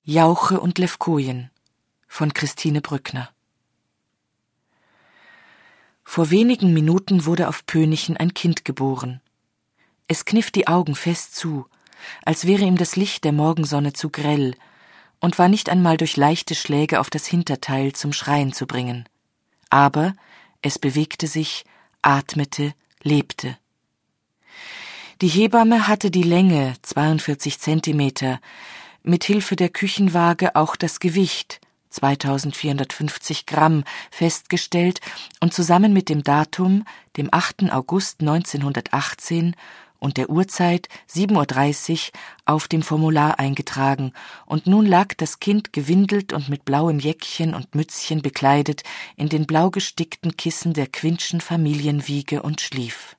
Jauche und Levkojen von Christine Brückner. Vor wenigen Minuten wurde auf Pönichen ein Kind geboren. Es kniff die Augen fest zu, als wäre ihm das Licht der Morgensonne zu grell, und war nicht einmal durch leichte Schläge auf das Hinterteil zum Schreien zu bringen. Aber es bewegte sich, atmete, lebte. Die Hebamme hatte die Länge, 42 Zentimeter, mit Hilfe der Küchenwaage auch das Gewicht, 2450 Gramm, festgestellt und zusammen mit dem Datum, dem 8. August 1918 und der Uhrzeit 7:30 Uhr auf dem Formular eingetragen, und nun lag das Kind gewindelt und mit blauem Jäckchen und Mützchen bekleidet in den blau gestickten Kissen der Quintschen Familienwiege und schlief.